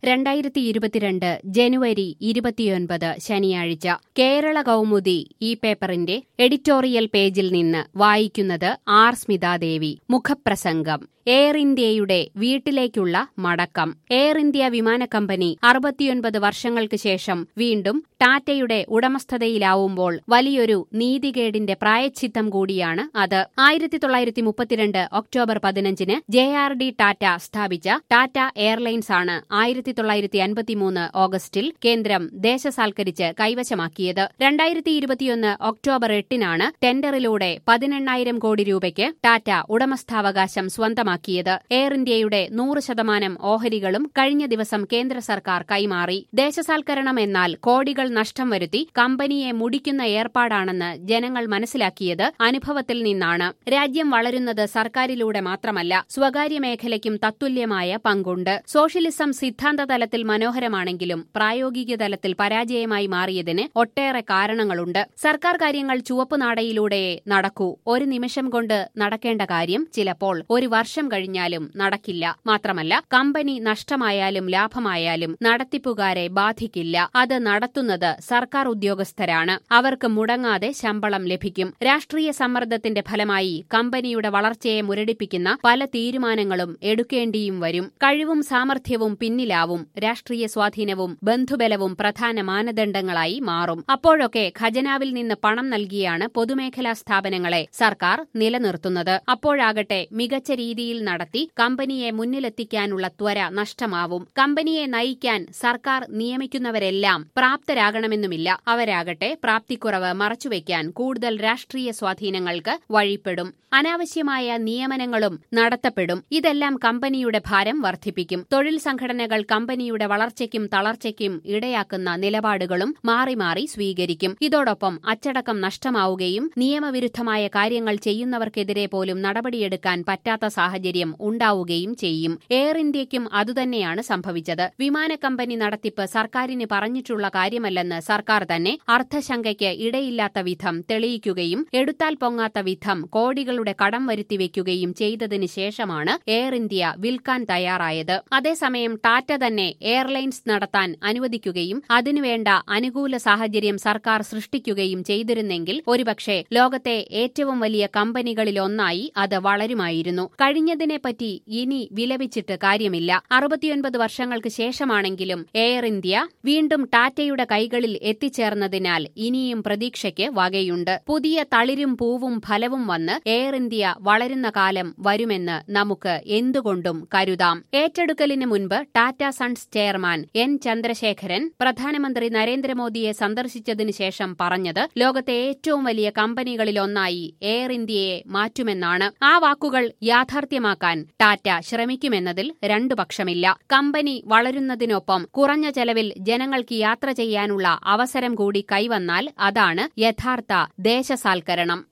2022 ജനുവരി 29 ശനിയാഴ്ച കേരള കൗമുദി ഈ പേപ്പറിന്റെ എഡിറ്റോറിയൽ പേജിൽ നിന്ന് വായിക്കുന്നത് ആർ സ്മിതാദേവി. മുഖപ്രസംഗം. എയർ ഇന്ത്യയുടെ വീട്ടിലേക്കുള്ള മടക്കം. എയർ ഇന്ത്യ വിമാന കമ്പനി 69 വർഷങ്ങൾക്ക് ശേഷം വീണ്ടും ടാറ്റയുടെ ഉടമസ്ഥതയിലാവുമ്പോൾ വലിയൊരു നീതികേടിന്റെ പ്രായശ്ചിത്തം കൂടിയാണ് അത്. 1932 ഒക്ടോബർ 15-ന് JRD ടാറ്റ സ്ഥാപിച്ച ടാറ്റ എയർലൈൻസ് ആണ് 1953 ഓഗസ്റ്റിൽ കേന്ദ്രം ദേശസാൽക്കരിച്ച് കൈവശമാക്കിയത്. 2021 ഒക്ടോബർ 8-നാണ് ടെൻഡറിലൂടെ 18,000 കോടി രൂപയ്ക്ക് ടാറ്റ ഉടമസ്ഥാവകാശം സ്വന്തമാക്കിയത്. എയർ ഇന്ത്യയുടെ 100% ഓഹരികളും കഴിഞ്ഞ ദിവസം കേന്ദ്ര സർക്കാർ കൈമാറി. ദേശസാൽക്കരണം എന്നാൽ കോടികൾ നഷ്ടം വരുത്തി കമ്പനിയെ മുടിക്കുന്ന ഏർപ്പാടാണെന്ന് ജനങ്ങൾ മനസ്സിലാക്കിയത് അനുഭവത്തിൽ നിന്നാണ്. രാജ്യം വളരുന്നത് സർക്കാരിലൂടെ മാത്രമല്ല, സ്വകാര്യ മേഖലയ്ക്കും തത്തുല്യമായ പങ്കുണ്ട്. സോഷ്യലിസം സിദ്ധാന്ത തലത്തിൽ മനോഹരമാണെങ്കിലും പ്രായോഗിക തലത്തിൽ പരാജയമായി മാറിയതിന് ഒട്ടേറെ കാരണങ്ങളുണ്ട്. സർക്കാർ കാര്യങ്ങൾ ചുവപ്പ് നാടയിലൂടെയേ നടക്കൂ. ഒരു നിമിഷം കൊണ്ട് നടക്കേണ്ട കാര്യം ചിലപ്പോൾ ഒരു വർഷം കഴിഞ്ഞാലും നടക്കില്ല. മാത്രമല്ല, കമ്പനി നഷ്ടമായാലും ലാഭമായാലും നടത്തിപ്പുകാരെ ബാധിക്കില്ല. അത് നടത്തുന്നത് സർക്കാർ ഉദ്യോഗസ്ഥരാണ്. അവർക്ക് മുടങ്ങാതെ ശമ്പളം ലഭിക്കും. രാഷ്ട്രീയ സമ്മർദ്ദത്തിന്റെ ഫലമായി കമ്പനിയുടെ വളർച്ചയെ മുരടിപ്പിക്കുന്ന പല തീരുമാനങ്ങളും എടുക്കേണ്ടിയും വരും. കഴിവും സാമർഥ്യവും പിന്നിലാവും. രാഷ്ട്രീയ സ്വാധീനവും ബന്ധുബലവും പ്രധാന മാനദണ്ഡങ്ങളായി മാറും. അപ്പോഴൊക്കെ ഖജനാവിൽ നിന്ന് പണം നൽകിയാണ് പൊതുമേഖലാ സ്ഥാപനങ്ങളെ സർക്കാർ നിലനിർത്തുന്നത്. അപ്പോഴാകട്ടെ മികച്ച രീതിയിൽ നടത്തി കമ്പനിയെ മുന്നിലെത്തിക്കാനുള്ള ത്വര നഷ്ടമാവും. കമ്പനിയെ നയിക്കാൻ സർക്കാർ നിയമിക്കുന്നവരെല്ലാം പ്രാപ്തരാകണമെന്നുമില്ല. അവരാകട്ടെ പ്രാപ്തിക്കുറവ് മറച്ചുവെക്കാൻ കൂടുതൽ രാഷ്ട്രീയ സ്വാധീനങ്ങൾക്ക് വഴിപ്പെടും. അനാവശ്യമായ നിയമനങ്ങളും നടത്തപ്പെടും. ഇതെല്ലാം കമ്പനിയുടെ ഭാരം വർദ്ധിപ്പിക്കും. തൊഴിൽ സംഘടനകൾ കമ്പനിയുടെ വളർച്ചയ്ക്കും തളർച്ചയ്ക്കും ഇടയാക്കുന്ന നിലപാടുകളും മാറി മാറി സ്വീകരിക്കും. ഇതോടൊപ്പം അച്ചടക്കം നഷ്ടമാവുകയും നിയമവിരുദ്ധമായ കാര്യങ്ങൾ ചെയ്യുന്നവർക്കെതിരെ പോലും നടപടിയെടുക്കാൻ പറ്റാത്ത സാഹചര്യം ഉണ്ടാവുകയും ചെയ്യും. എയർ ഇന്ത്യയ്ക്കും അതുതന്നെയാണ് സംഭവിച്ചത്. വിമാന കമ്പനി നടത്തിപ്പ് സർക്കാരിന് പറഞ്ഞിട്ടുള്ള കാര്യമല്ലെന്ന് സർക്കാർ തന്നെ അർത്ഥശങ്കയ്ക്ക് ഇടയില്ലാത്ത വിധം തെളിയിക്കുകയും എടുത്താൽ പൊങ്ങാത്ത വിധം കോടികളുടെ കടം വരുത്തിവെക്കുകയും ചെയ്തതിനു ശേഷമാണ് എയർ ഇന്ത്യ വിൽക്കാൻ തയ്യാറായത്. അതേസമയം ടാറ്റ തന്നെ എയർലൈൻസ് നടത്താൻ അനുവദിക്കുകയും അതിനുവേണ്ട അനുകൂല സാഹചര്യം സർക്കാർ സൃഷ്ടിക്കുകയും ചെയ്തിരുന്നെങ്കിൽ ഒരുപക്ഷെ ലോകത്തെ ഏറ്റവും വലിയ കമ്പനികളിലൊന്നായി അത് വളരുമായിരുന്നു. കഴിഞ്ഞതിനെപ്പറ്റി ഇനി വിലപിച്ചിട്ട് കാര്യമില്ല. 69 വർഷങ്ങൾക്ക് ശേഷമാണെങ്കിലും എയർ ഇന്ത്യ വീണ്ടും ടാറ്റയുടെ കൈകളിൽ എത്തിച്ചേർന്നതിനാൽ ഇനിയും പ്രതീക്ഷയ്ക്ക് വകയുണ്ട്. പുതിയ തളിരും പൂവും ഫലവും വന്ന് എയർ ഇന്ത്യ വളരുന്ന കാലം വരുമെന്ന് നമുക്ക് എന്തുകൊണ്ടും കരുതാം. ഏറ്റെടുക്കലിന് മുൻപ് Tata sons chairman N Chandrasekaran പ്രധാനമന്ത്രി നരേന്ദ്രമോദിയെ സന്ദർശിച്ചതിനു ശേഷം പറഞ്ഞത് ലോകത്തെ ഏറ്റവും വലിയ കമ്പനികളിലൊന്നായി എയർ ഇന്ത്യയെ മാറ്റുമെന്നാണ്. ആ വാക്കുകൾ യാഥാർത്ഥ്യമാക്കാൻ ടാറ്റ ശ്രമിക്കുമെന്നതിൽ രണ്ടു പക്ഷമില്ല. കമ്പനി വളരുന്നതിനൊപ്പം കുറഞ്ഞ ചെലവിൽ ജനങ്ങൾക്ക് യാത്ര ചെയ്യാനുള്ള അവസരം കൂടി കൈവന്നാൽ അതാണ് യഥാർത്ഥ ദേശസാൽക്കരണം.